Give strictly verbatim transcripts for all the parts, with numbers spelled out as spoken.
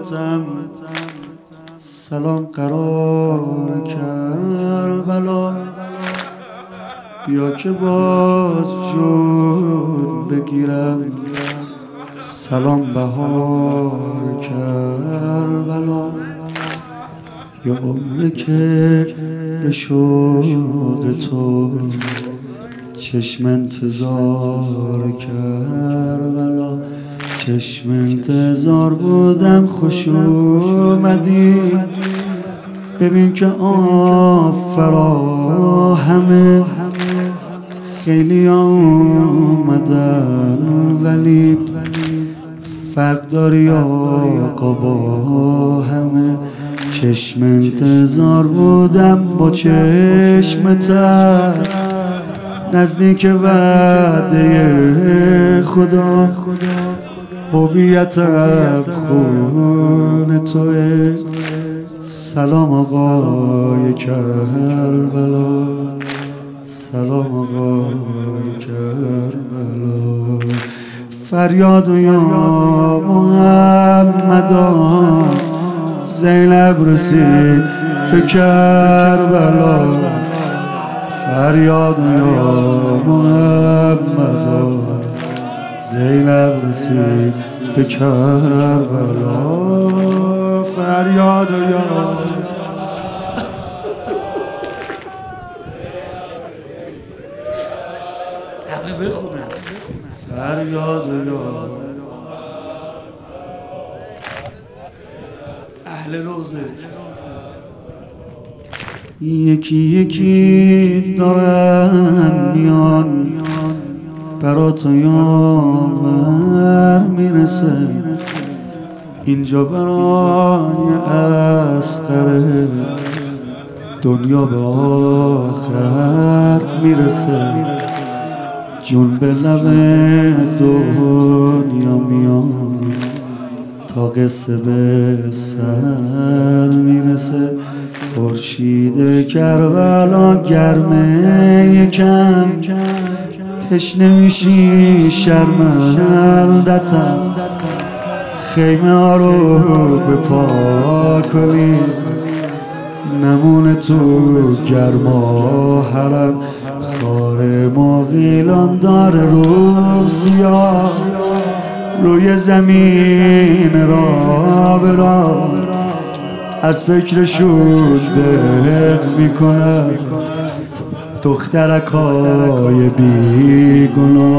قرارتم سلام قرار کربلا بیا که باز جون بگیرم سلام بهار کربلا یا عمره که به شوق تو چشم انتظار کربلا چشم انتظار بودم خوش اومدی ببین که آب فراهمه خیلی آمدن ولی فرق داری آقا با همه چشم انتظار بودم با چشم تر نزدیک وعده خدا هویتم خون توه سلام آقای کربلا سلام آقای کربلا فریاد و یا محمدا زینب رسید به کربلا فریاد و یا محمدا زینب رسید به کربلا فریاد و یا همه بخونم فریاد و یا اهل روزه یکی یکی دارن میان برات یاور میرسه اینجا برای اسقرت دنیا به آخر میرسه جون به لب دنیا میان تا قصه به سر میرسه خورشید کربلا گرمه یکم تشنه میشی شرمندتم خیمه ها رو به پا کنی نمونه تو گرما حرم خار مغیلان داره رو سیاه روی زمین را به را از فکرشون دق میکنم دخترکای بیگناه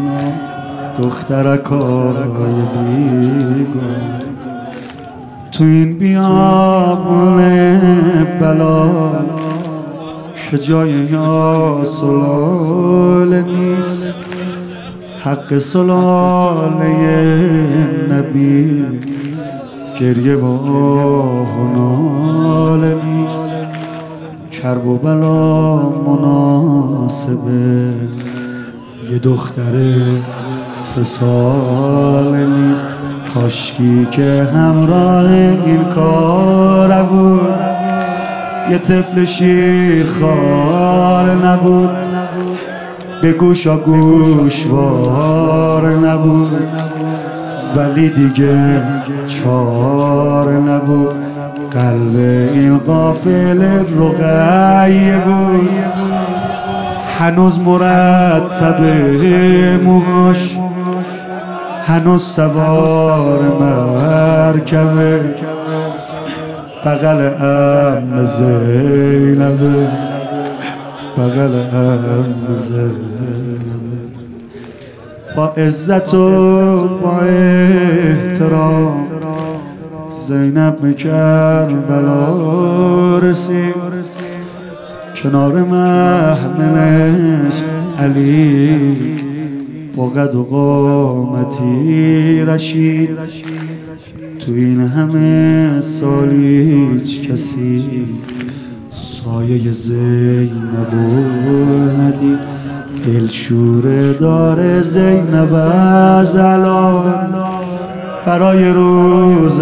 دخترکای بیگناه تو این بیابون بلا که جای یا سلاله نیست حق سلاله نبی گریه و آه و ناله نیست کرب و بلا مناسبه یه دختر سه ساله نیست کاشکی که همراه این کار بود یه طفل شیرخوار نبود به گوشا گوشوار نبود ولی دیگه چار نبود قلب این قافله رقیه بود هنوز مرتبه موهاش هنوز سوار مرکبه بغل ام زینبه بغل ام زینبه با عزت و با احترام زینب به کربلا رسید کنار محملش علی با قد و قامتی رشید تو این همه سال هیچ کسی سایه زینب ندید دلشوره داره زینب از الان برای روز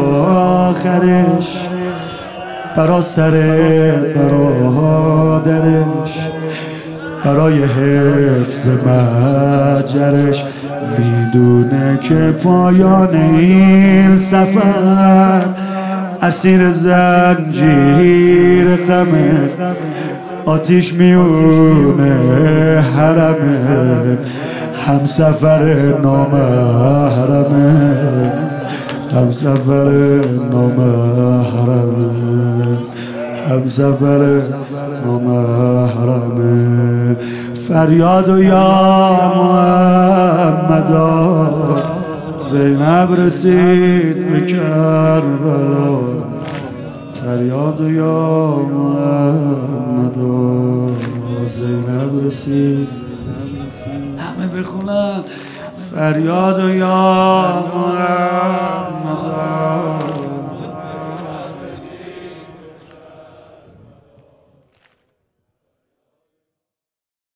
آخرش برا سر برادرش برای حفظ مجرش میدونه که که پایان این سفر اسیر زنجیر غمه، آتیش میونه حرمه، هم سفر نامحرمه، هم سفر نامحرمه، هم سفر نامحرمه. فریاد و یا محمدا، زینب رسید به کربلا. فریاد و یا محمدا، زینب رسید. همه بخونن فریاد و یا محمدا.